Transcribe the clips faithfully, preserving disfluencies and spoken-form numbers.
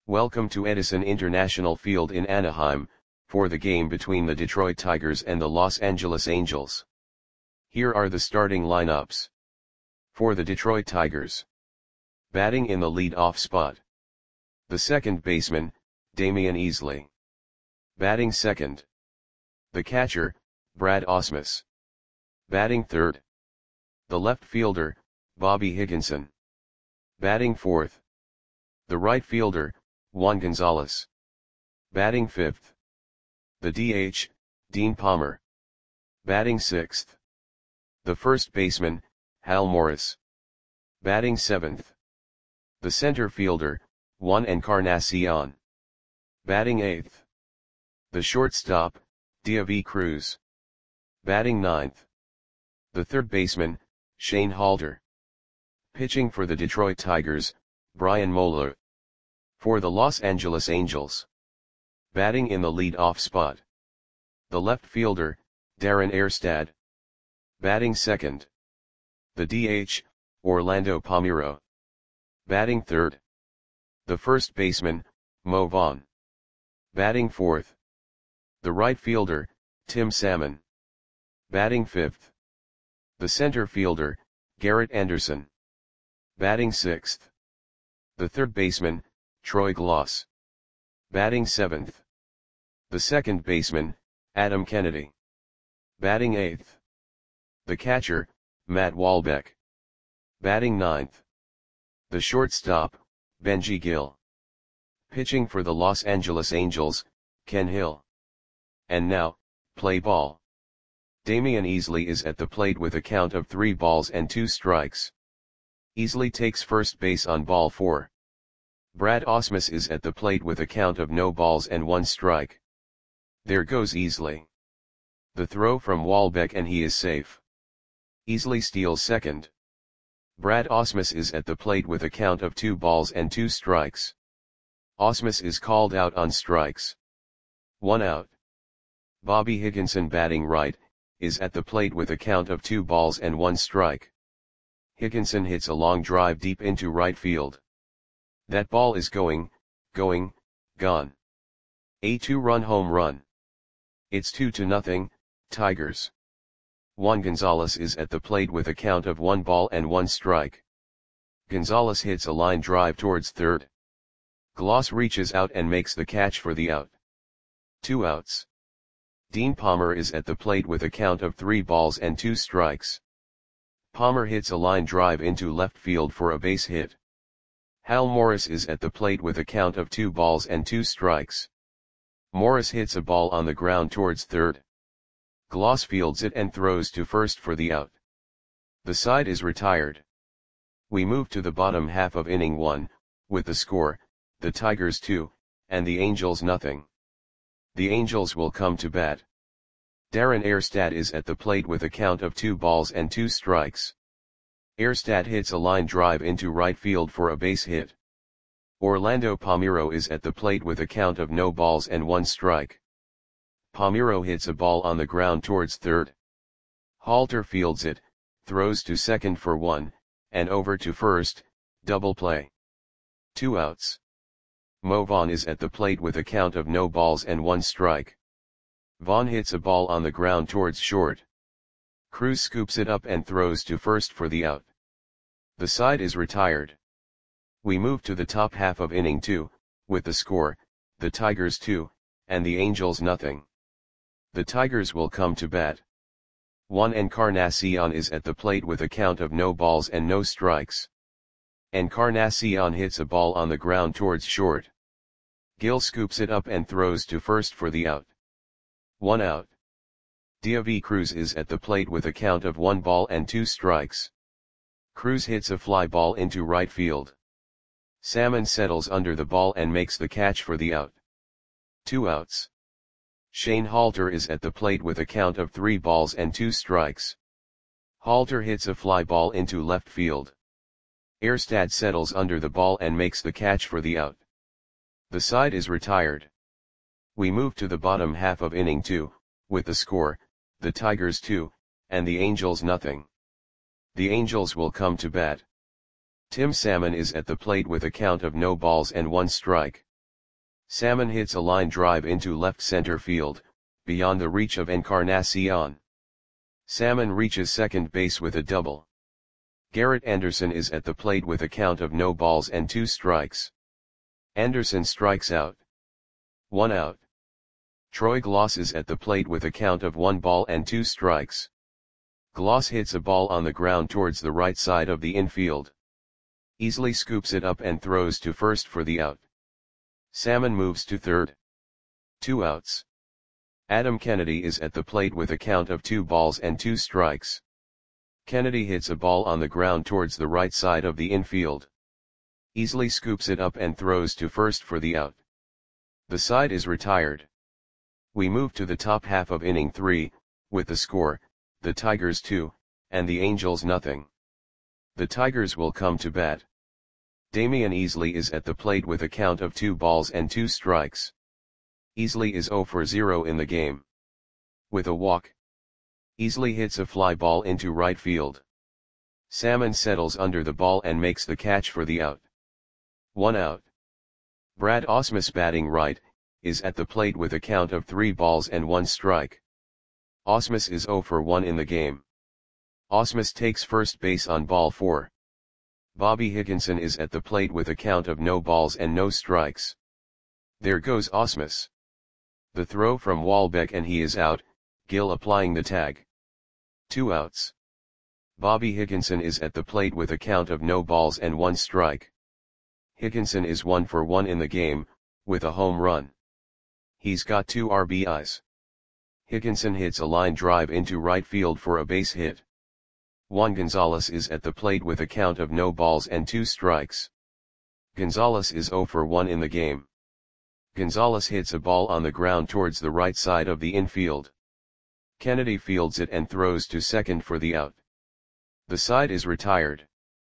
Welcome to Edison International Field in Anaheim, for the game between the Detroit Tigers and the Los Angeles Angels. Here are the starting lineups. For the Detroit Tigers. Batting in the lead-off spot. The second baseman, Damian Easley. Batting second. The catcher, Brad Ausmus. Batting third. The left fielder, Bobby Higginson. Batting fourth. The right fielder, Juan Gonzalez. Batting fifth. The D H, Dean Palmer. Batting sixth. The first baseman, Hal Morris. Batting seventh. The center fielder, Juan Encarnacion. Batting eighth. The shortstop, Deivi Cruz. Batting ninth. The third baseman, Shane Halter. Pitching for the Detroit Tigers, Brian Moeller. For the Los Angeles Angels. Batting in the lead-off spot. The left fielder, Darren Erstad. Batting second. The D H, Orlando Palmeiro. Batting third. The first baseman, Mo Vaughn. Batting fourth. The right fielder, Tim Salmon. Batting fifth. The center fielder, Garrett Anderson. Batting sixth. The third baseman, Troy Gloss. Batting seventh. The second baseman, Adam Kennedy. Batting eighth. The catcher, Matt Walbeck. Batting ninth. The shortstop, Benji Gill. Pitching for the Los Angeles Angels, Ken Hill. And now, play ball. Damian Easley is at the plate with a count of three balls and two strikes. Easley takes first base on ball four. Brad Ausmus is at the plate with a count of no balls and one strike. There goes Easley. The throw from Walbeck and he is safe. Easley steals second. Brad Ausmus is at the plate with a count of two balls and two strikes. Ausmus is called out on strikes. One out. Bobby Higginson, batting right, is at the plate with a count of two balls and one strike. Higginson hits a long drive deep into right field. That ball is going, going, gone. A two-run home run. It's two to nothing, Tigers. Juan Gonzalez is at the plate with a count of one ball and one strike. Gonzalez hits a line drive towards third. Gloss reaches out and makes the catch for the out. Two outs. Dean Palmer is at the plate with a count of three balls and two strikes. Palmer hits a line drive into left field for a base hit. Hal Morris is at the plate with a count of two balls and two strikes. Morris hits a ball on the ground towards third. Gloss fields it and throws to first for the out. The side is retired. We move to the bottom half of inning one, with the score, the Tigers two, and the Angels nothing. The Angels will come to bat. Darren Erstad is at the plate with a count of two balls and two strikes. Erstad hits a line drive into right field for a base hit. Orlando Palmeiro is at the plate with a count of no balls and one strike. Palmeiro hits a ball on the ground towards third. Halter fields it, throws to second for one, and over to first, double play. Two outs. Mo Vaughn is at the plate with a count of no balls and one strike. Vaughn hits a ball on the ground towards short. Cruz scoops it up and throws to first for the out. The side is retired. We move to the top half of inning two, with the score, the Tigers two, and the Angels nothing. The Tigers will come to bat. Juan Encarnacion is at the plate with a count of no balls and no strikes. Encarnacion hits a ball on the ground towards short. Gill scoops it up and throws to first for the out. One out. Deivi Cruz is at the plate with a count of one ball and two strikes. Cruz hits a fly ball into right field. Salmon settles under the ball and makes the catch for the out. Two outs. Shane Halter is at the plate with a count of three balls and two strikes. Halter hits a fly ball into left field. Erstad settles under the ball and makes the catch for the out. The side is retired. We move to the bottom half of inning two, with the score, the Tigers two, and the Angels nothing. The Angels will come to bat. Tim Salmon is at the plate with a count of no balls and one strike. Salmon hits a line drive into left center field, beyond the reach of Encarnacion. Salmon reaches second base with a double. Garrett Anderson is at the plate with a count of no balls and two strikes. Anderson strikes out. One out. Troy Gloss is at the plate with a count of one ball and two strikes. Gloss hits a ball on the ground towards the right side of the infield. Easily scoops it up and throws to first for the out. Salmon moves to third. Two outs. Adam Kennedy is at the plate with a count of two balls and two strikes. Kennedy hits a ball on the ground towards the right side of the infield. Easily scoops it up and throws to first for the out. The side is retired. We move to the top half of inning three, with the score, the Tigers two, and the Angels nothing. The Tigers will come to bat. Damian Easley is at the plate with a count of two balls and two strikes. Easley is zero for zero in the game. With a walk, Easley hits a fly ball into right field. Salmon settles under the ball and makes the catch for the out. One out. Brad Ausmus, batting right, is at the plate with a count of three balls and one strike. Ausmus is zero for one in the game. Ausmus takes first base on ball four. Bobby Higginson is at the plate with a count of no balls and no strikes. There goes Ausmus. The throw from Walbeck and he is out, Gill applying the tag. Two outs. Bobby Higginson is at the plate with a count of no balls and one strike. Higginson is one for one in the game, with a home run. He's got two R B Is. Higginson hits a line drive into right field for a base hit. Juan Gonzalez is at the plate with a count of no balls and two strikes. Gonzalez is zero for one in the game. Gonzalez hits a ball on the ground towards the right side of the infield. Kennedy fields it and throws to second for the out. The side is retired.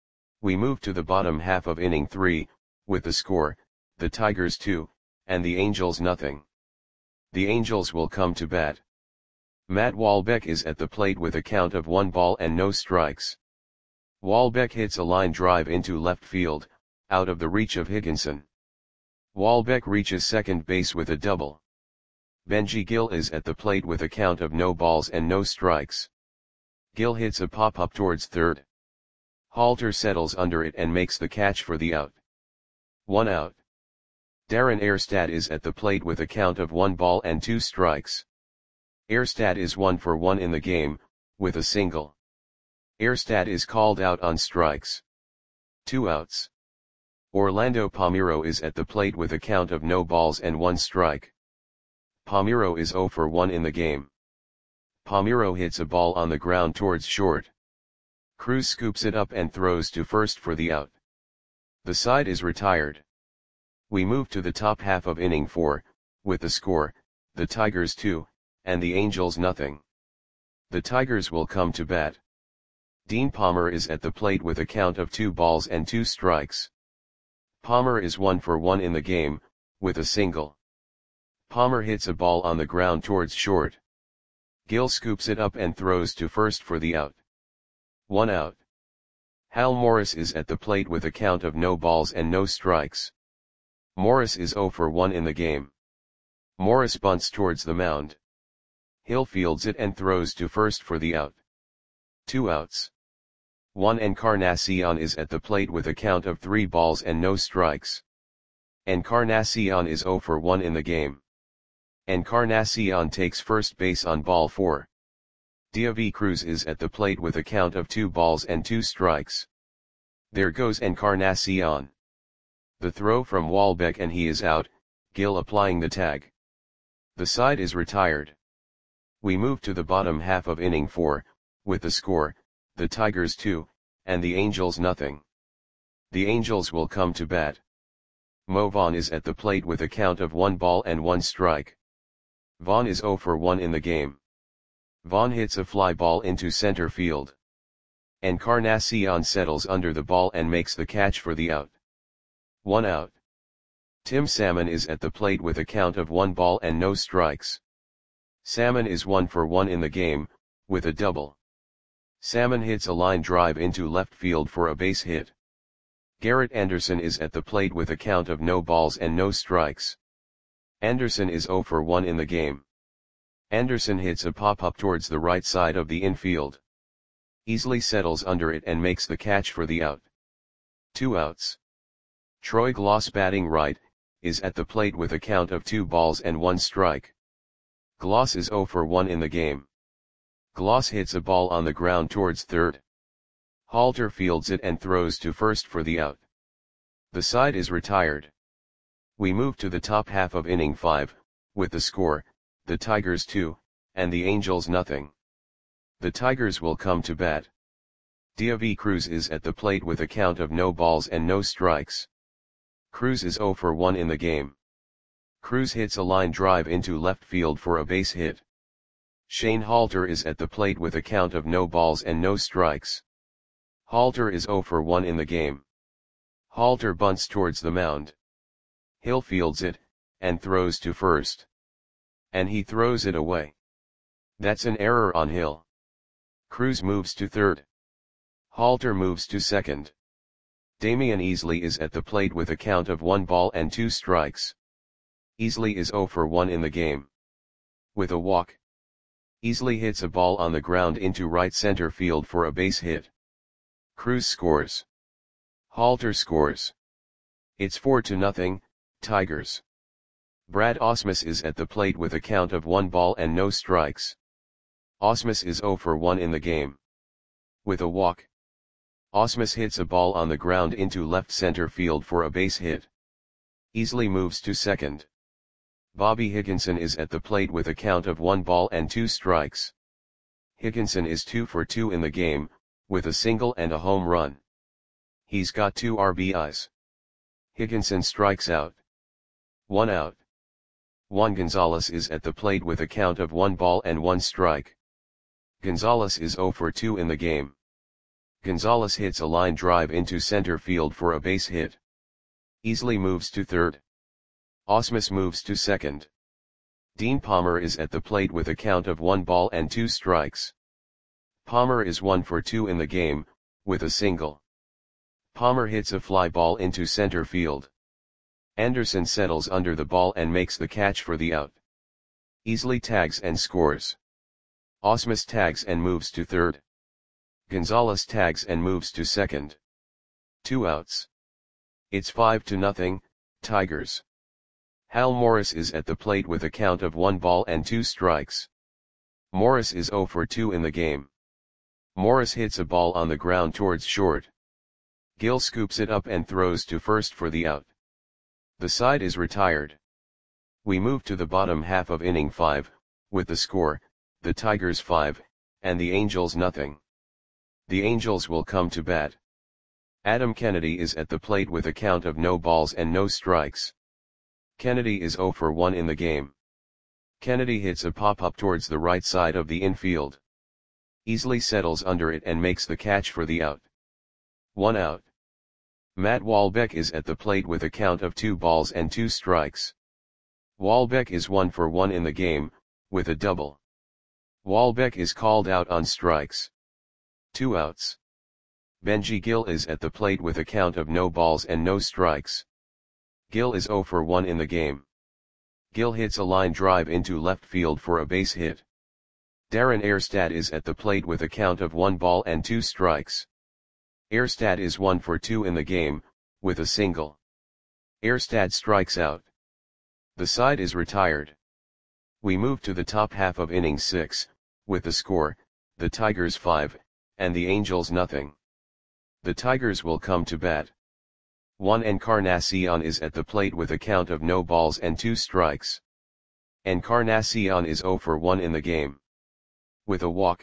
We move to the bottom half of inning three, with the score, the Tigers two, and the Angels nothing. The Angels will come to bat. Matt Walbeck is at the plate with a count of one ball and no strikes. Walbeck hits a line drive into left field, out of the reach of Higginson. Walbeck reaches second base with a double. Benji Gill is at the plate with a count of no balls and no strikes. Gill hits a pop-up towards third. Halter settles under it and makes the catch for the out. One out. Darren Erstad is at the plate with a count of one ball and two strikes. Erstad is one for one in the game, with a single. Erstad is called out on strikes. Two outs. Orlando Palmeiro is at the plate with a count of no balls and one strike. Palmeiro is zero for one in the game. Palmeiro hits a ball on the ground towards short. Cruz scoops it up and throws to first for the out. The side is retired. We move to the top half of inning four, with the score, the Tigers two, and the Angels nothing. The Tigers will come to bat. Dean Palmer is at the plate with a count of two balls and two strikes. Palmer is one for one in the game, with a single. Palmer hits a ball on the ground towards short. Gill scoops it up and throws to first for the out. One out. Hal Morris is at the plate with a count of no balls and no strikes. Morris is zero for one in the game. Morris bunts towards the mound. Hill fields it and throws to first for the out. Two outs. Juan Encarnacion is at the plate with a count of three balls and no strikes. Encarnacion is zero for one in the game. Encarnacion takes first base on ball four. Diaby Cruz is at the plate with a count of two balls and two strikes. There goes Encarnacion. The throw from Walbeck and he is out, Gill applying the tag. The side is retired. We move to the bottom half of inning four, with the score, the Tigers two, and the Angels nothing. The Angels will come to bat. Mo Vaughn is at the plate with a count of one ball and one strike. Vaughn is zero for one in the game. Vaughn hits a fly ball into center field. Encarnacion settles under the ball and makes the catch for the out. One out. Tim Salmon is at the plate with a count of one ball and no strikes. Salmon is one for one in the game, with a double. Salmon hits a line drive into left field for a base hit. Garrett Anderson is at the plate with a count of no balls and no strikes. Anderson is zero for one in the game. Anderson hits a pop-up towards the right side of the infield. Easily settles under it and makes the catch for the out. Two outs. Troy Glaus, batting right, is at the plate with a count of two balls and one strike. Glaus is zero for one in the game. Glaus hits a ball on the ground towards third. Halter fields it and throws to first for the out. The side is retired. We move to the top half of inning five, with the score, the Tigers two, and the Angels nothing. The Tigers will come to bat. Deivi Cruz is at the plate with a count of no balls and no strikes. Cruz is zero for one in the game. Cruz hits a line drive into left field for a base hit. Shane Halter is at the plate with a count of no balls and no strikes. Halter is zero for one in the game. Halter bunts towards the mound. Hill fields it, and throws to first. And he throws it away. That's an error on Hill. Cruz moves to third. Halter moves to second. Damian Easley is at the plate with a count of one ball and two strikes. Easley is zero for one in the game. With a walk. Easley hits a ball on the ground into right center field for a base hit. Cruz scores. Halter scores. It's four to nothing, Tigers. Brad Ausmus is at the plate with a count of one ball and no strikes. Ausmus is zero for one in the game. With a walk. Ausmus hits a ball on the ground into left center field for a base hit. Easley moves to second. Bobby Higginson is at the plate with a count of one ball and two strikes. Higginson is two for two in the game, with a single and a home run. He's got two R B Is. Higginson strikes out. One out. Juan Gonzalez is at the plate with a count of one ball and one strike. Gonzalez is zero for two in the game. Gonzalez hits a line drive into center field for a base hit. Easley moves to third. Ausmus moves to second. Dean Palmer is at the plate with a count of one ball and two strikes. Palmer is one for two in the game, with a single. Palmer hits a fly ball into center field. Anderson settles under the ball and makes the catch for the out. Easley tags and scores. Ausmus tags and moves to third. Gonzalez tags and moves to second. Two outs. It's five to nothing, Tigers. Hal Morris is at the plate with a count of one ball and two strikes. Morris is zero for two in the game. Morris hits a ball on the ground towards short. Gill scoops it up and throws to first for the out. The side is retired. We move to the bottom half of inning five, with the score, the Tigers five, and the Angels nothing. The Angels will come to bat. Adam Kennedy is at the plate with a count of no balls and no strikes. Kennedy is zero for one in the game. Kennedy hits a pop-up towards the right side of the infield. Easley settles under it and makes the catch for the out. One out. Matt Walbeck is at the plate with a count of two balls and two strikes. Walbeck is one for one in the game, with a double. Walbeck is called out on strikes. Two outs. Benji Gill is at the plate with a count of no balls and no strikes. Gill is zero for one in the game. Gill hits a line drive into left field for a base hit. Darren Erstad is at the plate with a count of one ball and two strikes. Erstad is one for two in the game, with a single. Erstad strikes out. The side is retired. We move to the top half of inning six, with the score, the Tigers five, and the Angels nothing. The Tigers will come to bat. Juan Encarnacion is at the plate with a count of no balls and two strikes. Encarnacion is zero for one in the game. With a walk.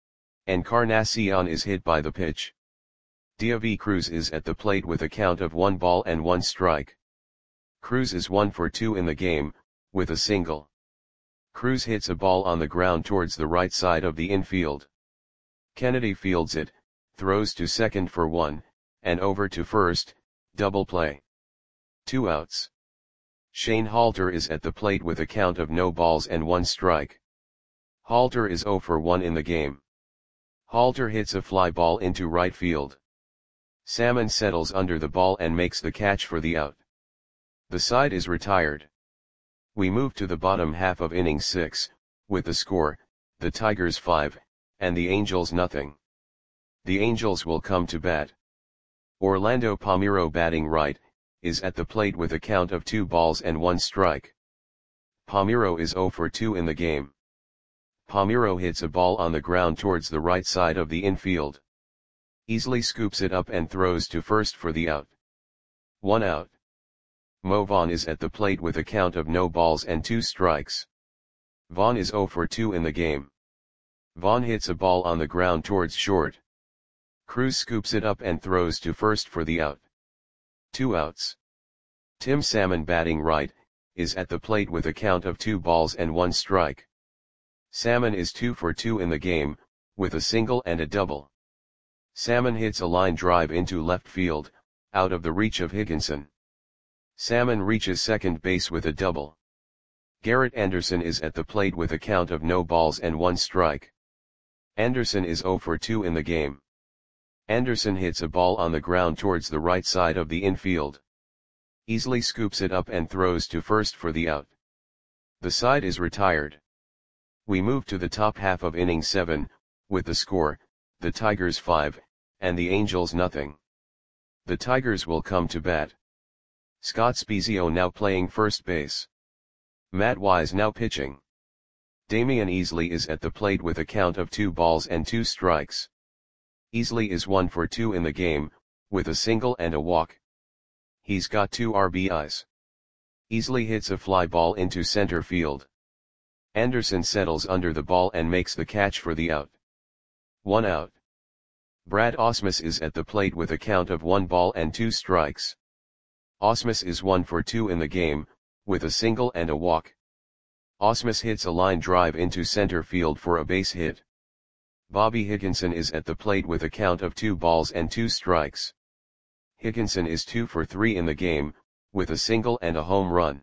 Encarnacion is hit by the pitch. Deivi Cruz is at the plate with a count of one ball and one strike. Cruz is one for two in the game, with a single. Cruz hits a ball on the ground towards the right side of the infield. Kennedy fields it, throws to second for one, and over to first, double play. Two outs. Shane Halter is at the plate with a count of no balls and one strike. Halter is zero for one in the game. Halter hits a fly ball into right field. Salmon settles under the ball and makes the catch for the out. The side is retired. We move to the bottom half of inning six, with the score, the Tigers five, and the Angels nothing. The Angels will come to bat. Orlando Palmeiro batting right, is at the plate with a count of two balls and one strike. Palmeiro is zero for two in the game. Palmeiro hits a ball on the ground towards the right side of the infield. Easily scoops it up and throws to first for the out. One out. Mo Vaughn is at the plate with a count of no balls and two strikes. Vaughn is zero for two in the game. Vaughn hits a ball on the ground towards short. Cruz scoops it up and throws to first for the out. Two outs. Tim Salmon batting right, is at the plate with a count of two balls and one strike. Salmon is two for two in the game, with a single and a double. Salmon hits a line drive into left field, out of the reach of Higginson. Salmon reaches second base with a double. Garrett Anderson is at the plate with a count of no balls and one strike. Anderson is zero for two in the game. Anderson hits a ball on the ground towards the right side of the infield. Easily scoops it up and throws to first for the out. The side is retired. We move to the top half of inning seven, with the score, the Tigers five, and the Angels nothing. The Tigers will come to bat. Scott Spiezio now playing first base. Matt Wise now pitching. Damian Easley is at the plate with a count of two balls and two strikes. Easley is one for two in the game, with a single and a walk. He's got two R B Is. Easley hits a fly ball into center field. Anderson settles under the ball and makes the catch for the out. One out. Brad Ausmus is at the plate with a count of one ball and two strikes. Ausmus is one for two in the game, with a single and a walk. Ausmus hits a line drive into center field for a base hit. Bobby Higginson is at the plate with a count of two balls and two strikes. Higginson is two for three in the game, with a single and a home run.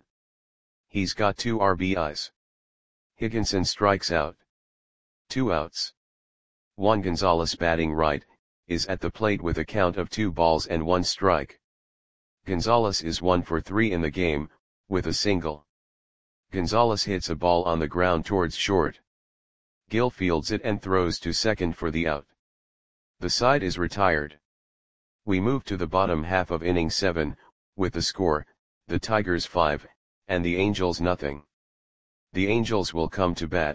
He's got two R B Is. Higginson strikes out. Two outs. Juan Gonzalez batting right, is at the plate with a count of two balls and one strike. Gonzalez is one for three in the game, with a single. Gonzalez hits a ball on the ground towards short. Gill fields it and throws to second for the out. The side is retired. We move to the bottom half of inning seven, with the score, the Tigers five, and the Angels nothing. The Angels will come to bat.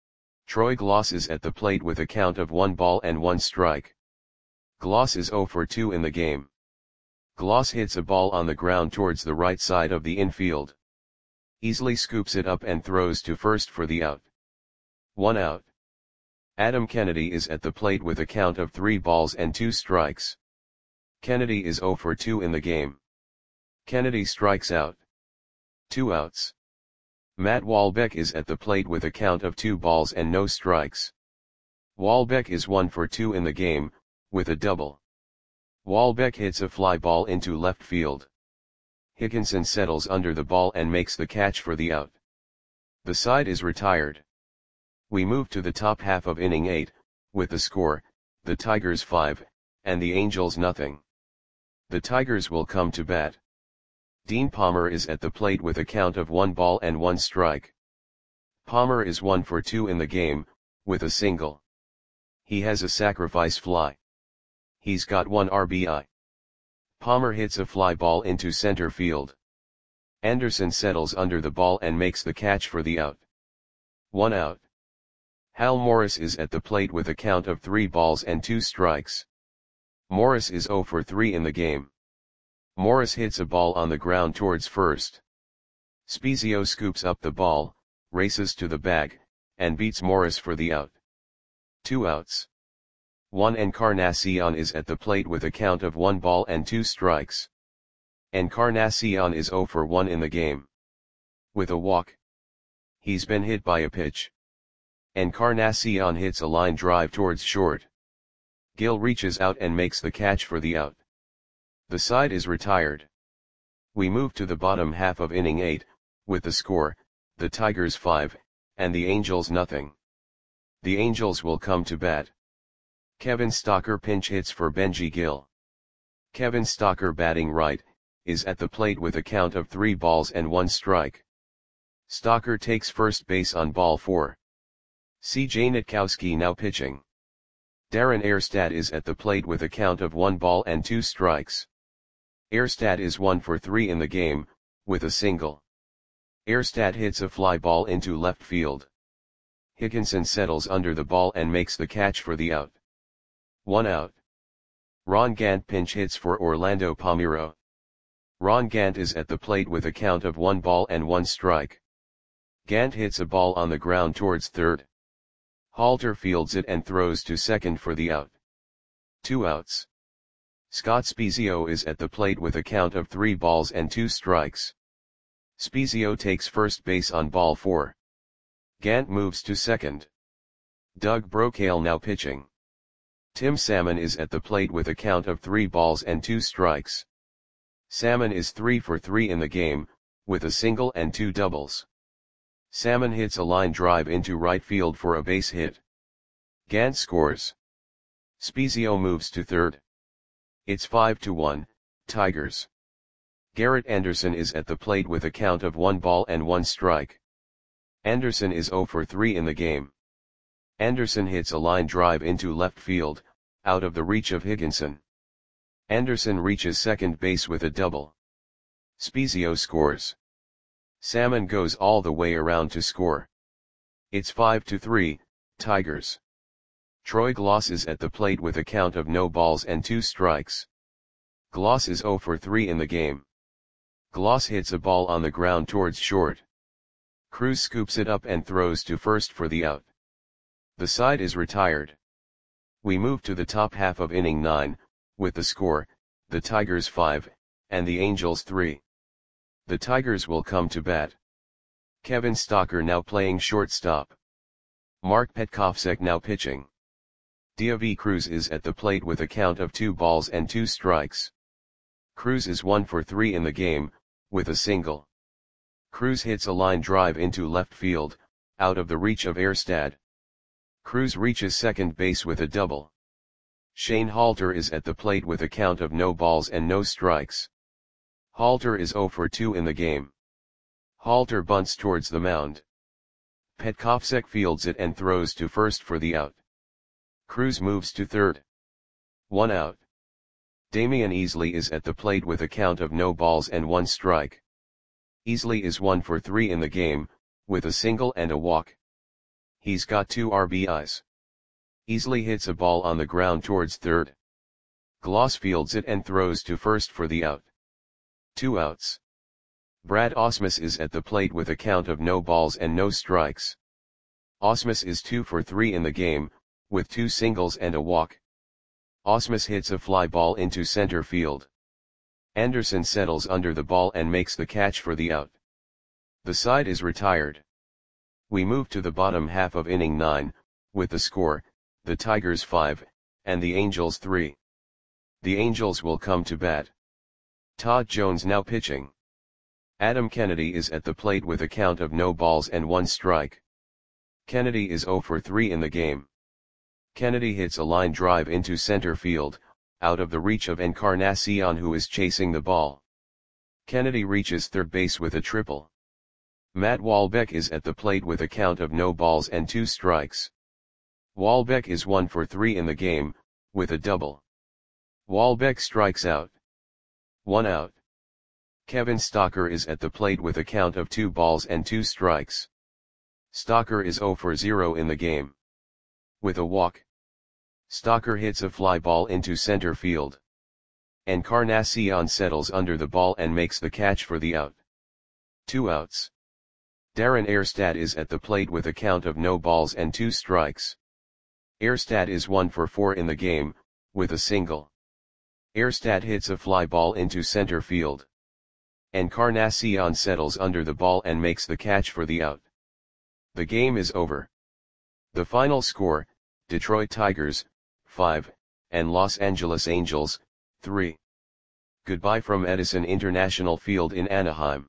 Troy Gloss is at the plate with a count of one ball and one strike. Gloss is zero for two in the game. Gloss hits a ball on the ground towards the right side of the infield. Easily scoops it up and throws to first for the out. One out. Adam Kennedy is at the plate with a count of three balls and two strikes. Kennedy is zero for two in the game. Kennedy strikes out. Two outs. Matt Walbeck is at the plate with a count of two balls and no strikes. Walbeck is one for two in the game, with a double. Walbeck hits a fly ball into left field. Higginson settles under the ball and makes the catch for the out. The side is retired. We move to the top half of inning eight, with the score, the Tigers five, and the Angels nothing. The Tigers will come to bat. Dean Palmer is at the plate with a count of one ball and one strike. Palmer is one for two in the game, with a single. He has a sacrifice fly. He's got one R B I. Palmer hits a fly ball into center field. Anderson settles under the ball and makes the catch for the out. One out. Hal Morris is at the plate with a count of three balls and two strikes. Morris is zero for three in the game. Morris hits a ball on the ground towards first. Spiezio scoops up the ball, races to the bag, and beats Morris for the out. Two outs. Juan Encarnacion is at the plate with a count of one ball and two strikes. Encarnacion is zero for one in the game. With a walk. He's been hit by a pitch. Encarnacion hits a line drive towards short. Gill reaches out and makes the catch for the out. The side is retired. We move to the bottom half of inning eight, with the score, the Tigers five, and the Angels nothing. The Angels will come to bat. Kevin Stocker pinch hits for Benji Gill. Kevin Stocker batting right, is at the plate with a count of three balls and one strike. Stocker takes first base on ball four. C J Nitkowski now pitching. Darren Erstad is at the plate with a count of one ball and two strikes. Erstad is one for three in the game, with a single. Erstad hits a fly ball into left field. Higginson settles under the ball and makes the catch for the out. One out. Ron Gant pinch hits for Orlando Palmeiro. Ron Gant is at the plate with a count of one ball and one strike. Gant hits a ball on the ground towards third. Halter fields it and throws to second for the out. Two outs. Scott Spiezio is at the plate with a count of three balls and two strikes. Spiezio takes first base on ball four. Gant moves to second. Doug Brocail now pitching. Tim Salmon is at the plate with a count of three balls and two strikes. Salmon is three for three in the game, with a single and two doubles. Salmon hits a line drive into right field for a base hit. Gant scores. Spiezio moves to third. It's five to one, Tigers. Garrett Anderson is at the plate with a count of one ball and one strike. Anderson is zero for three in the game. Anderson hits a line drive into left field, out of the reach of Higginson. Anderson reaches second base with a double. Spiezio scores. Salmon goes all the way around to score. It's five to three, Tigers. Troy Gloss is at the plate with a count of no balls and two strikes. Gloss is zero for three in the game. Gloss hits a ball on the ground towards short. Cruz scoops it up and throws to first for the out. The side is retired. We move to the top half of inning nine, with the score, the Tigers five, and the Angels three. The Tigers will come to bat. Kevin Stocker now playing shortstop. Mark Petkovsek now pitching. Diavi Cruz is at the plate with a count of two balls and two strikes. Cruz is one for three in the game, with a single. Cruz hits a line drive into left field, out of the reach of Erstad. Cruz reaches second base with a double. Shane Halter is at the plate with a count of no balls and no strikes. Halter is zero for two in the game. Halter bunts towards the mound. Petkovsek fields it and throws to first for the out. Cruz moves to third. One out. Damian Easley is at the plate with a count of no balls and one strike. Easley is one for three in the game, with a single and a walk. He's got two R B Is. Easley hits a ball on the ground towards third. Gloss fields it and throws to first for the out. Two outs. Brad Ausmus is at the plate with a count of no balls and no strikes. Ausmus is two for three in the game, with two singles and a walk. Ausmus hits a fly ball into center field. Anderson settles under the ball and makes the catch for the out. The side is retired. We move to the bottom half of inning nine, with the score, the Tigers five, and the Angels three. The Angels will come to bat. Todd Jones now pitching. Adam Kennedy is at the plate with a count of no balls and one strike. Kennedy is zero for three in the game. Kennedy hits a line drive into center field, out of the reach of Encarnacion, who is chasing the ball. Kennedy reaches third base with a triple. Matt Walbeck is at the plate with a count of no balls and two strikes. Walbeck is one for three in the game, with a double. Walbeck strikes out. One out. Kevin Stocker is at the plate with a count of two balls and two strikes. Stocker is zero for zero in the game. With a walk. Stocker hits a fly ball into center field. Encarnacion settles under the ball and makes the catch for the out. Two outs. Darren Erstad is at the plate with a count of no balls and two strikes. Erstad is one for four in the game, with a single. Erstad hits a fly ball into center field. Encarnacion settles under the ball and makes the catch for the out. The game is over. The final score, Detroit Tigers, five, and Los Angeles Angels, three. Goodbye from Edison International Field in Anaheim.